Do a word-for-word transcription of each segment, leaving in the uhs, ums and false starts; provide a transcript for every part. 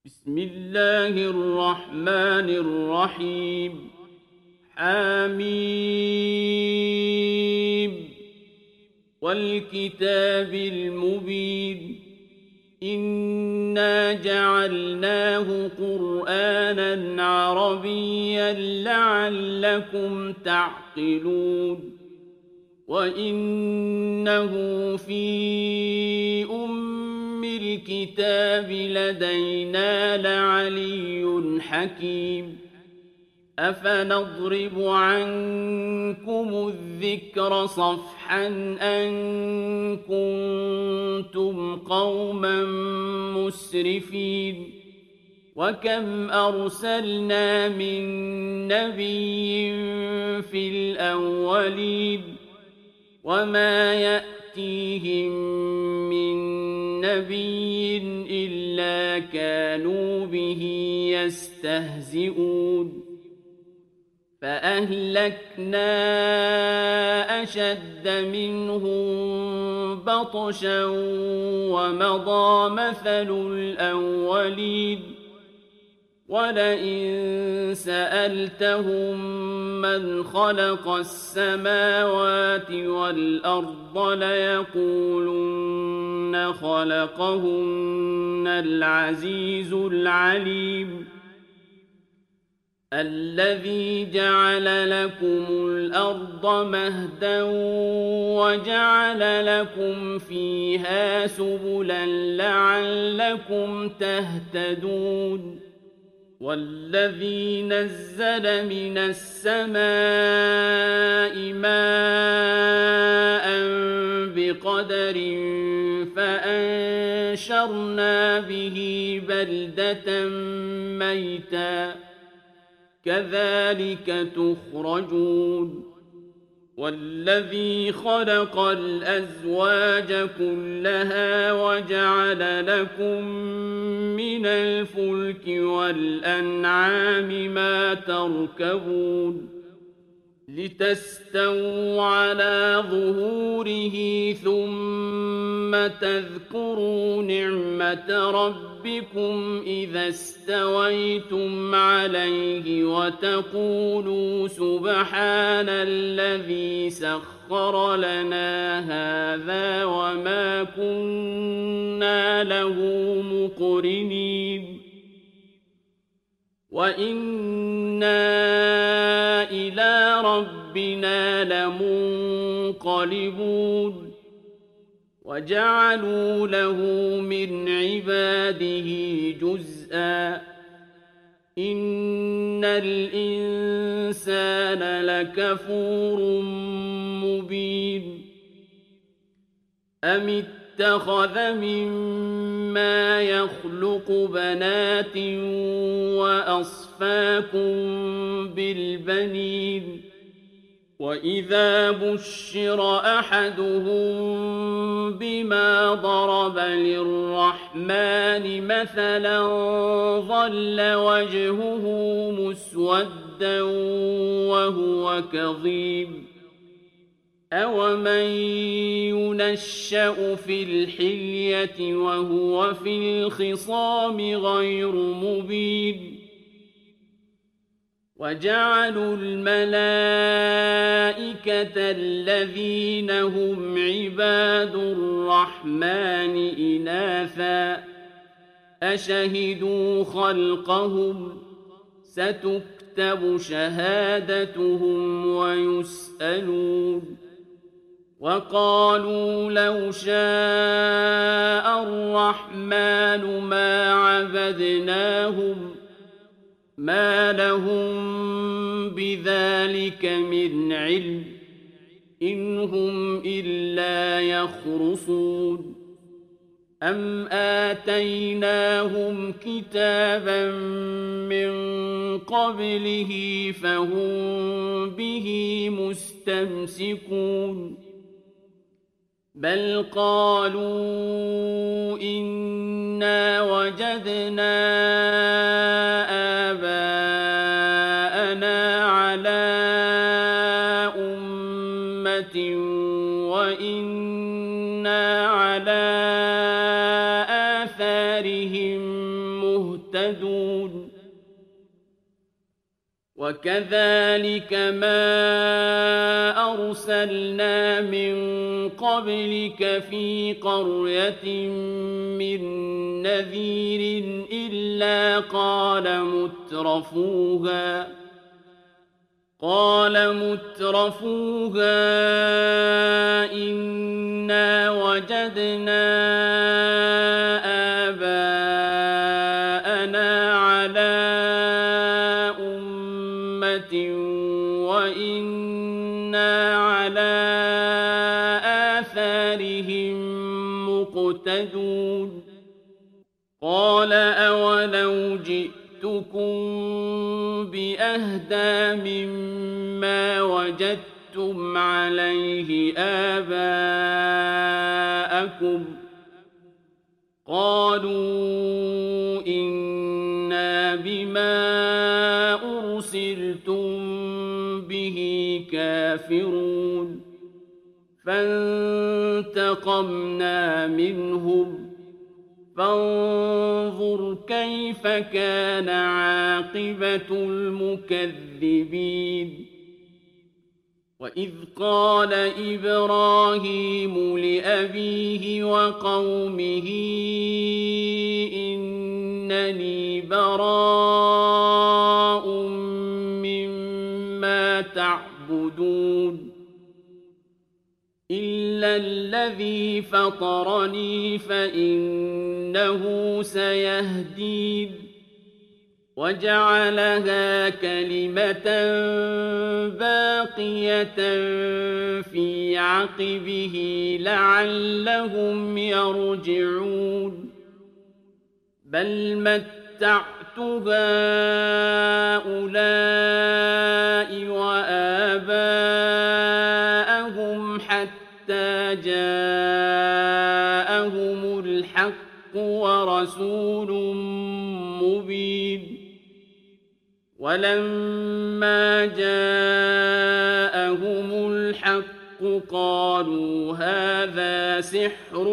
بسم الله الرحمن الرحيم. حميم والكتاب المبين. إنا جعلناه قرآنا عربيا لعلكم تعقلون. وإنه في أم الكتاب لدينا لعلي حكيم. أفنضرب عنكم الذكر صفحا أن كنتم قوما مسرفين. وكم أرسلنا من نبي في الأولين وما يأتيهم من نبي إلا كانوا به يستهزئون. فأهلكنا أشد منهم بطشا ومضى مثل الأولين. ولئن سألتهم من خلق السماوات والأرض ليقولن خلقهن العزيز العليم. الذي جعل لكم الأرض مهدا وجعل لكم فيها سبلا لعلكم تهتدون. والذي نزل من السماء ماء بقدر فأنشرنا به بلدة ميتا كذلك تخرجون. والذي خلق الأزواج كلها وجعل لكم من الفلك والأنعام ما تركبون لتستووا على ظهوره ثم تذكروا نعمة ربكم إذا استويتم عليه وتقولوا سبحان الذي سخر لنا هذا وما كنا له مقرنين. وإنا إلى ربنا لمنقلبون. وجعلوا له من عباده جزءا. إن الإنسان لكفور مبين. أم اتخذ مما يخلق بنات وأصفاكم بالبنين. وإذا بشر أحدهم بما ضرب للرحمن مثلا ظل وجهه مسودا وهو كظيم. أومن ينشأ في الحلية وهو في الخصام غير مبين. وجعلوا الملائكة الذين هم عباد الرحمن إناثا أشهدوا خلقهم ستكتب شهادتهم ويسألون. وقالوا لو شاء الرحمن ما عبدناهم ما لهم بذلك من علم إن هم إلا يخرصون. أم آتيناهم كتابا من قبله فهم به مستمسكون. بل قالوا إنا وجدنا آباءنا على أمة وإنا على آثارهم مهتدون. مهتدون وكذلك ما أرسلنا من قبلك في قرية من نذير إلا قال مترفوها قال مترفوها إنا وجدنا آباءنا على أمة وإنا على آثارهم مقتدون قال أولو جئتكم بأهدى مما وجدتم عليه آباءكم قالوا إنا بما أرسلتم به كافرون فانتقمنا منهم فانظر كيف كان عاقبة المكذبين وإذ قال إبراهيم لأبيه وقومه إنني براء مما تعبدون إلا الذي فطرني فإنه سيهدين وجعلها كلمة باقية في عقبه لعلهم يرجعون بل متعت هؤلاء وآباءهم حتى جاءهم الحق ورسول مبين ولما جاءهم الحق قالوا هذا سحر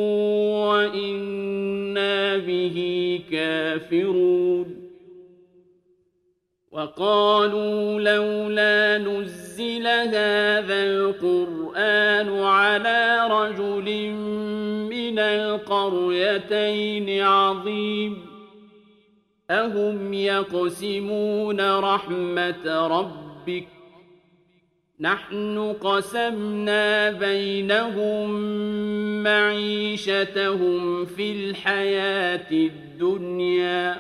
وإنا به كافرون وقالوا لولا نزل هذا القرآن على رجل من القريتين عظيم أهم يقسمون رحمة ربك نحن قسمنا بينهم معيشتهم في الحياة الدنيا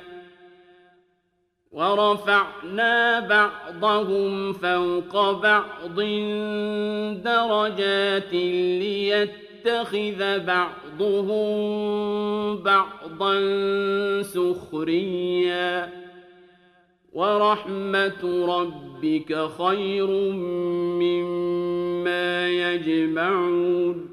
ورفعنا بعضهم فوق بعض درجات ليتخذ بعضهم بعضا سخريا ورحمة ربك خير مما يجمعون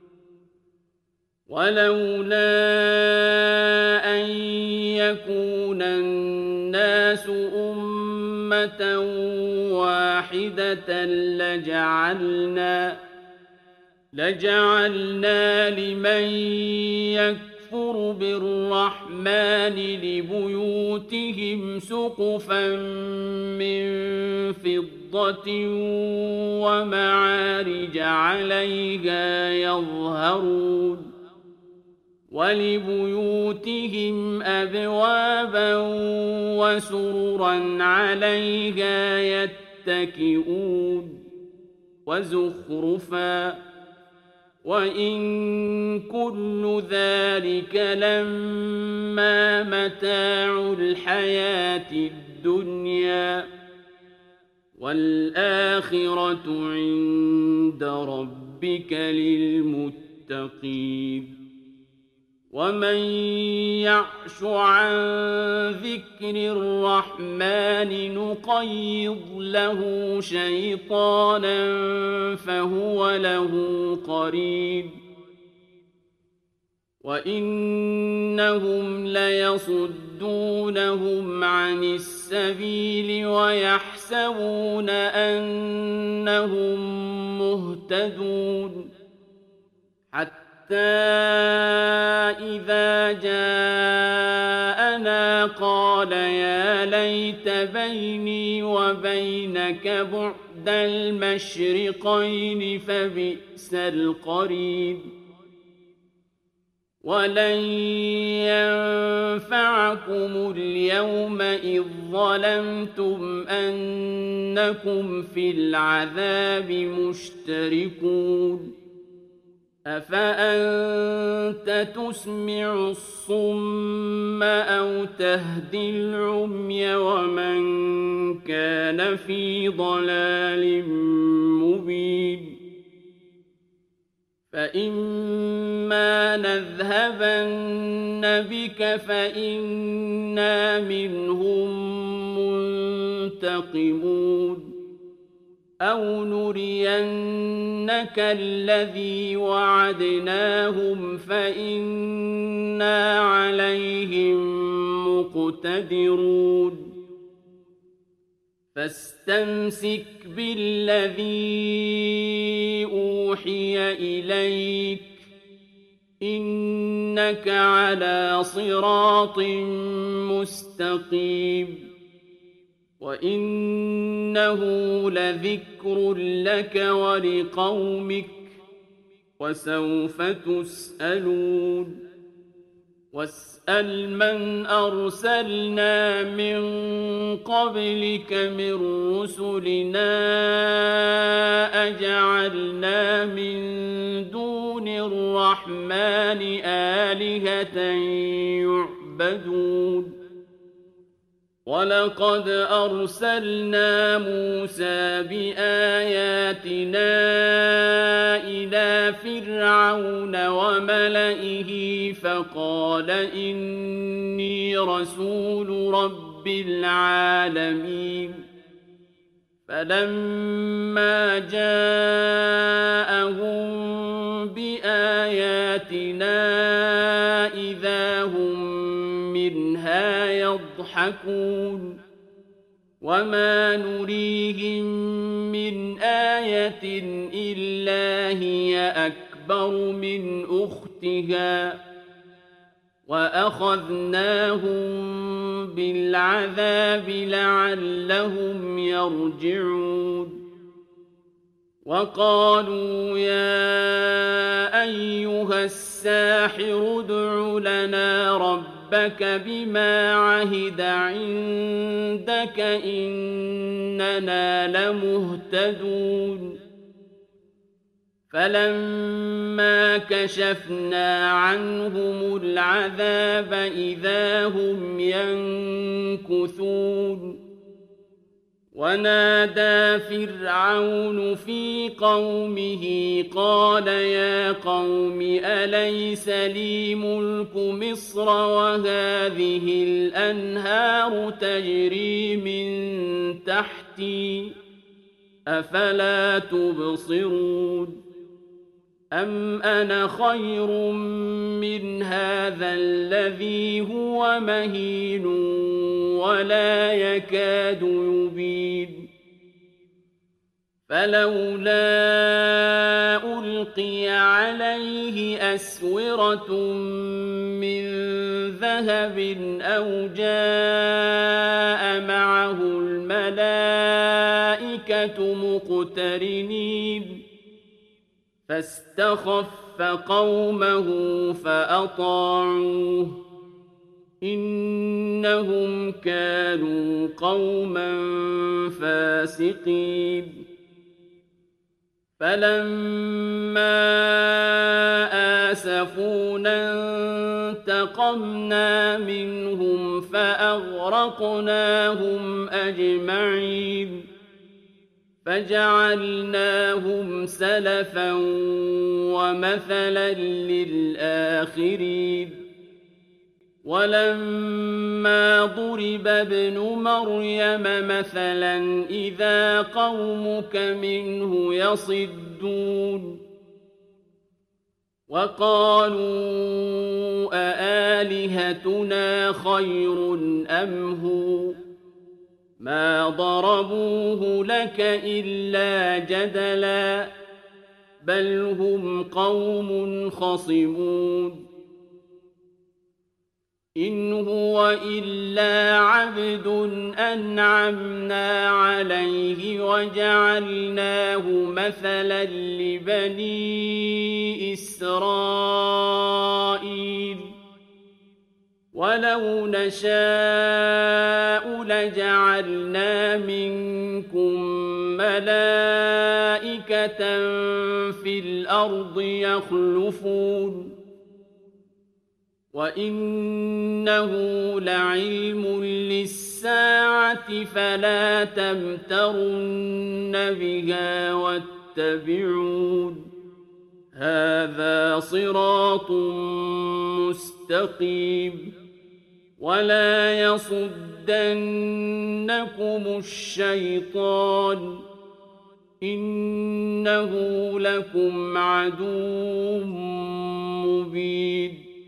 ولولا أن يكون الناس أمة واحدة لجعلنا لجعلنا لمن يكفر بالرحمن لبيوتهم سقفا من فضة ومعارج عليها يظهرون ولبيوتهم أبوابا وسررا عليها يتكئون وزخرفا وإن كل ذلك لما متاع الحياة الدنيا والآخرة عند ربك للمتقين ومن يعش عن ذكر الرحمن نقيض له شيطانا فهو له قرين وإنهم ليصدونهم عن السبيل ويحسبون أنهم مهتدون حتى إذا جاءنا قال يا ليت بيني وبينك بعد المشرقين فبئس القرين ولن ينفعكم اليوم إذ ظلمتم أنكم في العذاب مشتركون أفأنت تسمع الصم أو تهدي العمي ومن كان في ضلال مبين فإما نذهبن بك فإنا منهم منتقمون أو نرينك الذي وعدناهم فإنا عليهم مقتدرون فاستمسك بالذي أوحي إليك إنك على صراط مستقيم وإنه لذكر لك ولقومك وسوف تسألون واسأل من أرسلنا من قبلك من رسلنا أجعلنا من دون الرحمن آلهة يعبدون ولقد أرسلنا موسى بآياتنا إلى فرعون وملئه فقال إني رسول رب العالمين فلما جاءهم بآياتنا إذا هم منها يضحكون وما نريهم من آية إلا هي أكبر من أختها وأخذناهم بالعذاب لعلهم يرجعون وقالوا يا أيها الساحر ادع لنا ربك بما عهد عندك إننا لمهتدون فلما كشفنا عنهم العذاب إذا هم ينكثون ونادى فرعون في قومه قال يا قوم أليس لي ملك مصر وهذه الأنهار تجري من تحتي أفلا تبصرون أم أنا خير من هذا الذي هو مهين ولا يكاد يبين فلولا ألقي عليه أسورة من ذهب أو جاء معه الملائكة مقترنين فاستخف قومه فأطاعوه إنهم كانوا قوما فاسقين فلما آسفونا انتقمنا منهم فأغرقناهم أجمعين فجعلناهم سلفا ومثلا للآخرين ولما ضرب ابن مريم مثلا إذا قومك منه يصدون وقالوا أآلهتنا خير أم هو ما ضربوه لك إلا جدلا بل هم قوم خصمون إن هو إلا عبد أنعمنا عليه وجعلناه مثلا لبني إسرائيل ولو نشاء لجعلنا منكم ملائكة في الأرض يخلفون وإنه لعلم للساعة فلا تمترن بها واتبعون هذا صراط مستقيم ولا يصدنكم الشيطان إنه لكم عدو مبين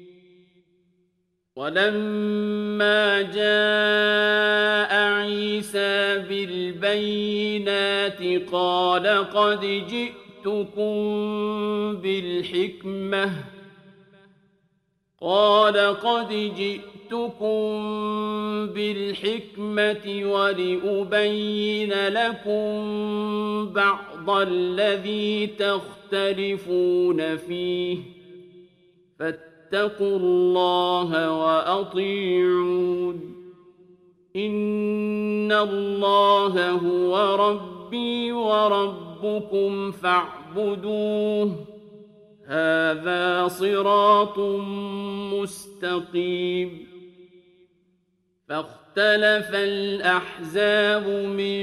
ولما جاء عيسى بالبينات قال قد جئتكم بالحكمة قال قد جئتكم بالحكمة ولأبين لكم بعض الذي تختلفون فيه فاتقوا الله وأطيعون إن الله هو ربي وربكم فاعبدوه هذا صراط مستقيم فاختلف الأحزاب من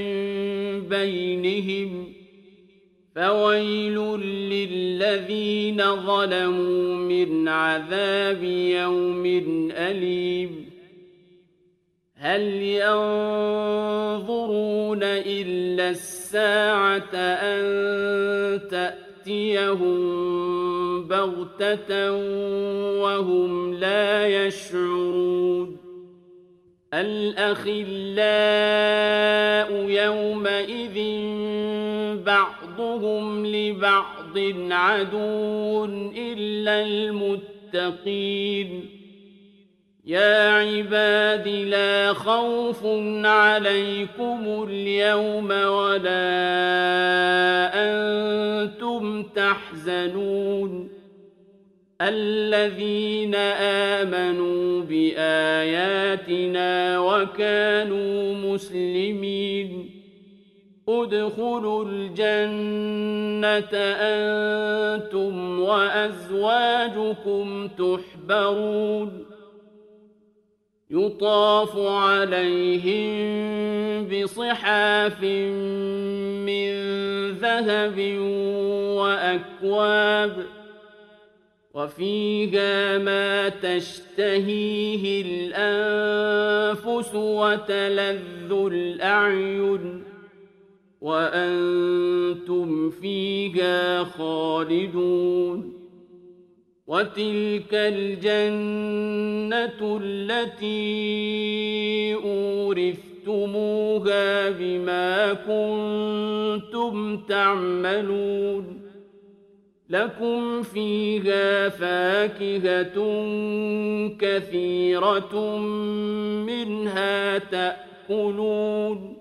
بينهم فويل للذين ظلموا من عذاب يوم أليم هل ينظرون إلا الساعة أن تأتيهم بغتة وهم لا يشعرون الأخلاء يومئذ بعضهم لبعض عدو إلا المتقين يا عباد لا خوف عليكم اليوم ولا أنتم تحزنون الذين آمنوا بآياتنا وكانوا مسلمين ادخلوا الجنة أنتم وأزواجكم تحبرون يطاف عليهم بصحاف من ذهب وأكواب وفيها ما تشتهيه الأنفس وتلذ الأعين وأنتم فيها خالدون وتلك الجنة التي أورثتموها بما كنتم تعملون لكم فيها فاكهة كثيرة منها تأكلون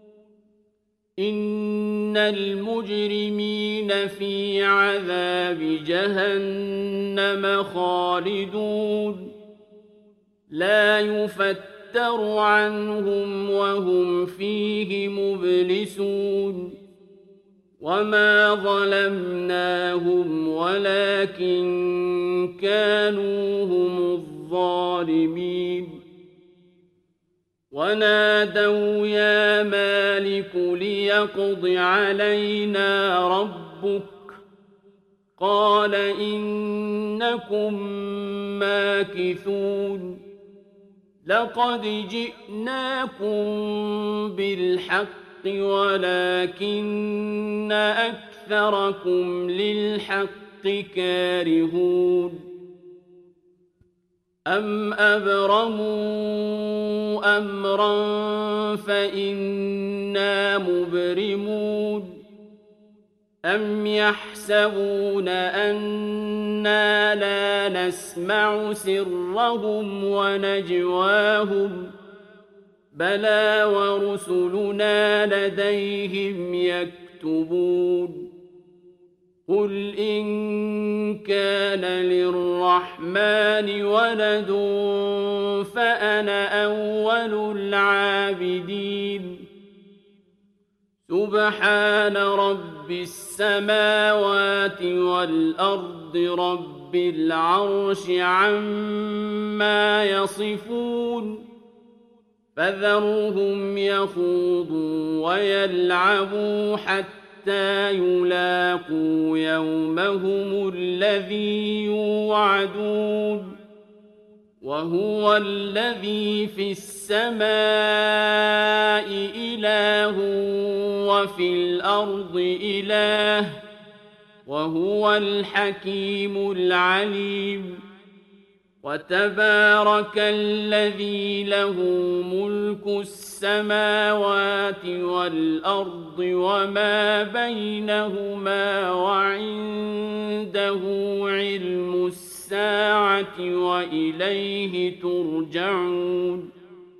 إن المجرمين في عذاب جهنم خالدون لا يفتر عنهم وهم فيه مبلسون وما ظلمناهم ولكن كانوا هم الظالمين ونادوا يا مالك ليقض علينا ربك قال إنكم ماكثون لقد جئناكم بالحق ولكن أكثركم للحق كارهون أم أبرموا أمرا فإنا مبرمون أَمْ يَحْسَبُونَ أَنَّا لَا نَسْمَعُ سِرَّهُمْ وَنَجْوَاهُم ۚ بَلَىٰ وَرُسُلُنَا لَدَيْهِمْ يَكْتُبُونَ قُلْ إِن كَانَ لِلرَّحْمَٰنِ وَلَدٌ فَأَنَا أَوَّلُ الْعَابِدِينَ سُبْحَانَ رَبِّ السَّمَاوَاتِ وَالْأَرْضِ رَبِّ الْعَرْشِ عَمَّا يَصِفُونَ فَذَرْهُمْ يَخُوضُوا وَيَلْعَبُوا حَتَّىٰ يُلَاقُوا يَوْمَهُمُ الَّذِي يُوعَدُونَ وَهُوَ الَّذِي فِي السَّمَاءِ إِلَٰهٌ وَفِي الْأَرْضِ إِلَٰهٌ ۚ وَهُوَ الْحَكِيمُ الْعَلِيمُ وَتَبَارَكَ الَّذِي لَهُ مُلْكُ السَّمَاوَاتِ وَالْأَرْضِ وَمَا بَيْنَهُمَا وَعِندَهُ عِلْمُ السَّاعَةِ وَإِلَيْهِ تُرْجَعُونَ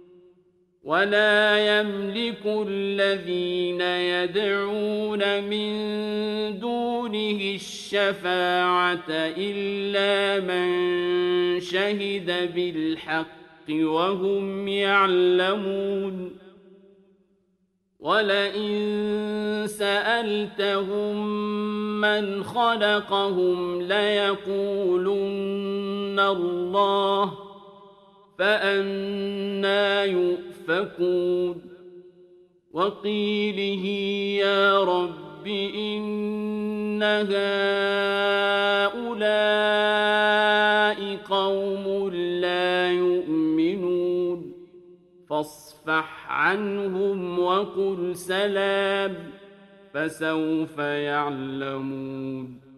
وَلَا يَمْلِكُ الَّذِينَ يَدْعُونَ مِن دُونِهِ الشَّفَاعَةَ إِلَّا مَن شَهِدَ بِالْحَقِّ وَهُمْ يَعْلَمُونَ وَلَئِن سَأَلْتَهُم مَّنْ خَلَقَهُمْ لَيَقُولُنَّ اللَّهُ فَأَنَّىٰ يُؤْفَكُونَ وَقِيلِهِ يَا رَبِّ إِنَّ هَٰؤُلَاءِ قَوْمٌ لَّا يُؤْمِنُونَ فَاصْفَحْ عَنْهُمْ وَقُلْ سَلَامٌ فَسَوْفَ يَعْلَمُونَ